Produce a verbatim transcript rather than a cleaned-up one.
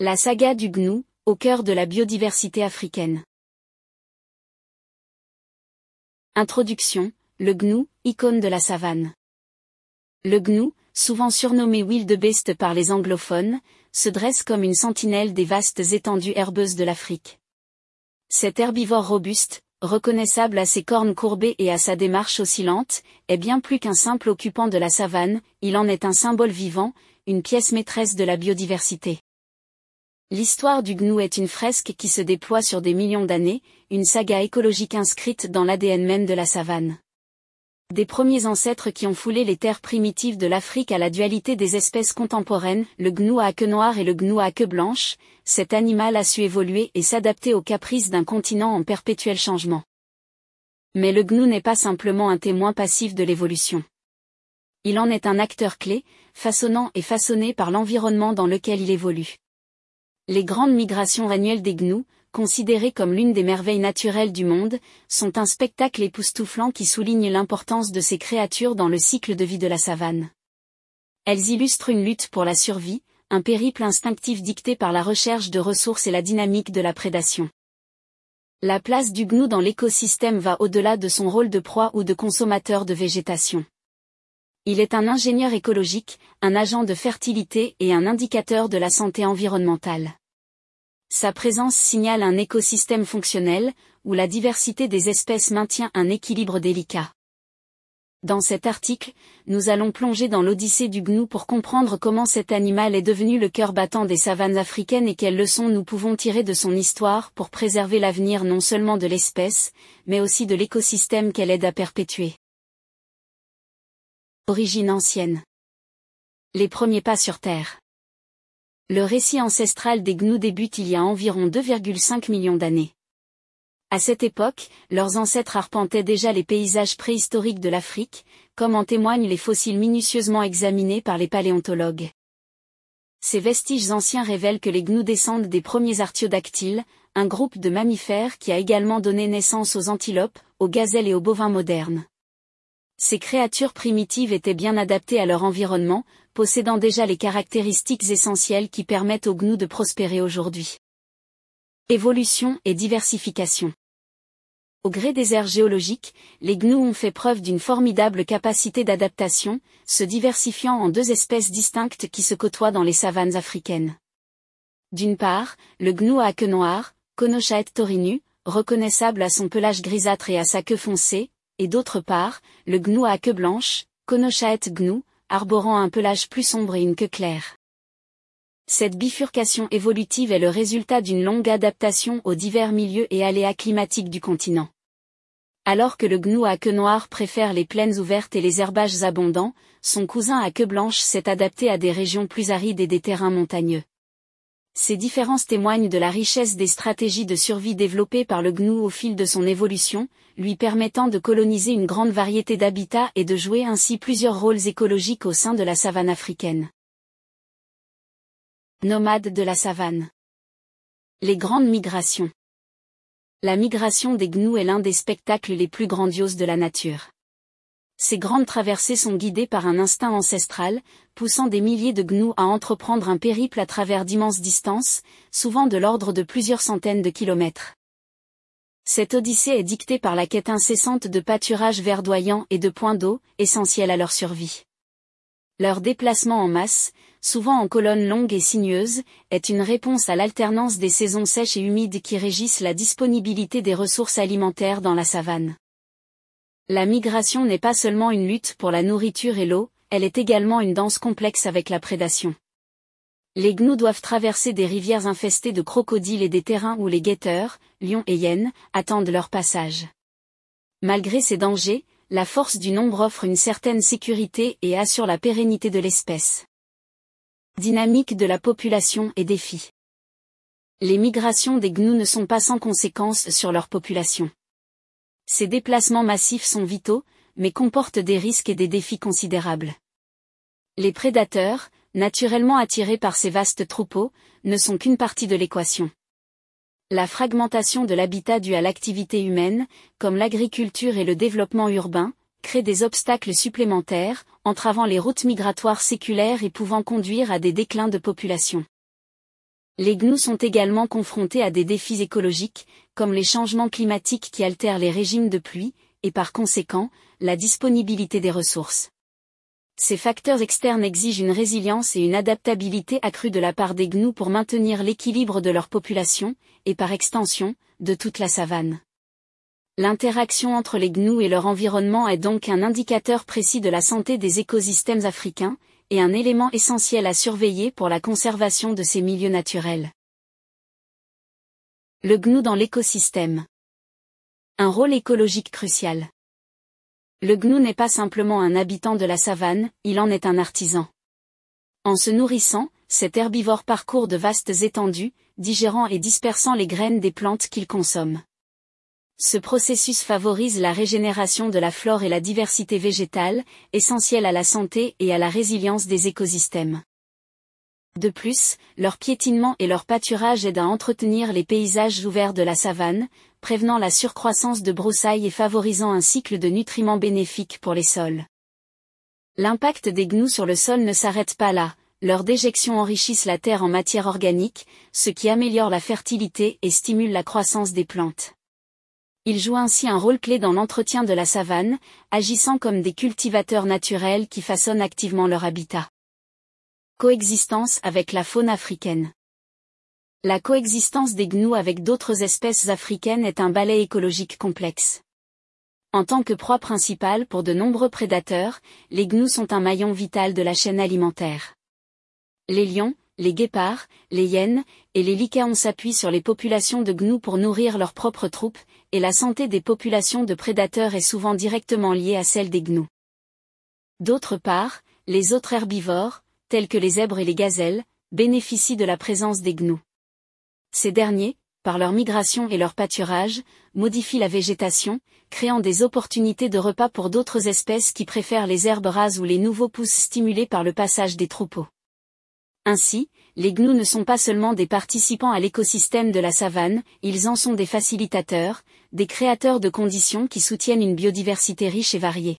La saga du gnou, au cœur de la biodiversité africaine. Introduction, le gnou, icône de la savane. Le gnou, souvent surnommé wildebeest par les anglophones, se dresse comme une sentinelle des vastes étendues herbeuses de l'Afrique. Cet herbivore robuste, reconnaissable à ses cornes courbées et à sa démarche oscillante, est bien plus qu'un simple occupant de la savane, il en est un symbole vivant, une pièce maîtresse de la biodiversité. L'histoire du gnou est une fresque qui se déploie sur des millions d'années, une saga écologique inscrite dans l'A D N même de la savane. Des premiers ancêtres qui ont foulé les terres primitives de l'Afrique à la dualité des espèces contemporaines, le gnou à queue noire et le gnou à queue blanche, cet animal a su évoluer et s'adapter aux caprices d'un continent en perpétuel changement. Mais le gnou n'est pas simplement un témoin passif de l'évolution. Il en est un acteur clé, façonnant et façonné par l'environnement dans lequel il évolue. Les grandes migrations annuelles des gnous, considérées comme l'une des merveilles naturelles du monde, sont un spectacle époustouflant qui souligne l'importance de ces créatures dans le cycle de vie de la savane. Elles illustrent une lutte pour la survie, un périple instinctif dicté par la recherche de ressources et la dynamique de la prédation. La place du gnou dans l'écosystème va au-delà de son rôle de proie ou de consommateur de végétation. Il est un ingénieur écologique, un agent de fertilité et un indicateur de la santé environnementale. Sa présence signale un écosystème fonctionnel, où la diversité des espèces maintient un équilibre délicat. Dans cet article, nous allons plonger dans l'odyssée du gnou pour comprendre comment cet animal est devenu le cœur battant des savanes africaines et quelles leçons nous pouvons tirer de son histoire pour préserver l'avenir non seulement de l'espèce, mais aussi de l'écosystème qu'elle aide à perpétuer. Origine ancienne. Les premiers pas sur Terre. Le récit ancestral des gnous débute il y a environ deux virgule cinq millions d'années. À cette époque, leurs ancêtres arpentaient déjà les paysages préhistoriques de l'Afrique, comme en témoignent les fossiles minutieusement examinés par les paléontologues. Ces vestiges anciens révèlent que les gnous descendent des premiers artiodactyles, un groupe de mammifères qui a également donné naissance aux antilopes, aux gazelles et aux bovins modernes. Ces créatures primitives étaient bien adaptées à leur environnement, possédant déjà les caractéristiques essentielles qui permettent aux gnous de prospérer aujourd'hui. Évolution et diversification. Au gré des aires géologiques, les gnous ont fait preuve d'une formidable capacité d'adaptation, se diversifiant en deux espèces distinctes qui se côtoient dans les savanes africaines. D'une part, le gnou à queue noire, Conochaet taurinu, reconnaissable à son pelage grisâtre et à sa queue foncée, et d'autre part, le gnou à queue blanche, Conochaet gnou, arborant un pelage plus sombre et une queue claire. Cette bifurcation évolutive est le résultat d'une longue adaptation aux divers milieux et aléas climatiques du continent. Alors que le gnou à queue noire préfère les plaines ouvertes et les herbages abondants, son cousin à queue blanche s'est adapté à des régions plus arides et des terrains montagneux. Ces différences témoignent de la richesse des stratégies de survie développées par le gnou au fil de son évolution, lui permettant de coloniser une grande variété d'habitats et de jouer ainsi plusieurs rôles écologiques au sein de la savane africaine. Nomades de la savane. Les grandes migrations. La migration des gnous est l'un des spectacles les plus grandioses de la nature. Ces grandes traversées sont guidées par un instinct ancestral, poussant des milliers de gnous à entreprendre un périple à travers d'immenses distances, souvent de l'ordre de plusieurs centaines de kilomètres. Cette odyssée est dictée par la quête incessante de pâturages verdoyants et de points d'eau, essentiels à leur survie. Leur déplacement en masse, souvent en colonnes longues et sinueuses, est une réponse à l'alternance des saisons sèches et humides qui régissent la disponibilité des ressources alimentaires dans la savane. La migration n'est pas seulement une lutte pour la nourriture et l'eau, elle est également une danse complexe avec la prédation. Les gnous doivent traverser des rivières infestées de crocodiles et des terrains où les guetteurs, lions et hyènes, attendent leur passage. Malgré ces dangers, la force du nombre offre une certaine sécurité et assure la pérennité de l'espèce. Dynamique de la population et défis. Les migrations des gnous ne sont pas sans conséquences sur leur population. Ces déplacements massifs sont vitaux, mais comportent des risques et des défis considérables. Les prédateurs, naturellement attirés par ces vastes troupeaux, ne sont qu'une partie de l'équation. La fragmentation de l'habitat due à l'activité humaine, comme l'agriculture et le développement urbain, crée des obstacles supplémentaires, entravant les routes migratoires séculaires et pouvant conduire à des déclins de population. Les gnous sont également confrontés à des défis écologiques, comme les changements climatiques qui altèrent les régimes de pluie, et par conséquent, la disponibilité des ressources. Ces facteurs externes exigent une résilience et une adaptabilité accrue de la part des gnous pour maintenir l'équilibre de leur population, et par extension, de toute la savane. L'interaction entre les gnous et leur environnement est donc un indicateur précis de la santé des écosystèmes africains, et un élément essentiel à surveiller pour la conservation de ces milieux naturels. Le gnou dans l'écosystème. Un rôle écologique crucial. Le gnou n'est pas simplement un habitant de la savane, il en est un artisan. En se nourrissant, cet herbivore parcourt de vastes étendues, digérant et dispersant les graines des plantes qu'il consomme. Ce processus favorise la régénération de la flore et la diversité végétale, essentielle à la santé et à la résilience des écosystèmes. De plus, leur piétinement et leur pâturage aident à entretenir les paysages ouverts de la savane, prévenant la surcroissance de broussailles et favorisant un cycle de nutriments bénéfiques pour les sols. L'impact des gnous sur le sol ne s'arrête pas là, leurs déjections enrichissent la terre en matière organique, ce qui améliore la fertilité et stimule la croissance des plantes. Ils jouent ainsi un rôle clé dans l'entretien de la savane, agissant comme des cultivateurs naturels qui façonnent activement leur habitat. Coexistence avec la faune africaine. La coexistence des gnous avec d'autres espèces africaines est un balai écologique complexe. En tant que proie principale pour de nombreux prédateurs, les gnous sont un maillon vital de la chaîne alimentaire. Les lions, les guépards, les hyènes, et les lycaons s'appuient sur les populations de gnous pour nourrir leurs propres troupes, et la santé des populations de prédateurs est souvent directement liée à celle des gnous. D'autre part, les autres herbivores, tels que les zèbres et les gazelles, bénéficient de la présence des gnous. Ces derniers, par leur migration et leur pâturage, modifient la végétation, créant des opportunités de repas pour d'autres espèces qui préfèrent les herbes rases ou les nouveaux pousses stimulés par le passage des troupeaux. Ainsi, les gnous ne sont pas seulement des participants à l'écosystème de la savane, ils en sont des facilitateurs, des créateurs de conditions qui soutiennent une biodiversité riche et variée.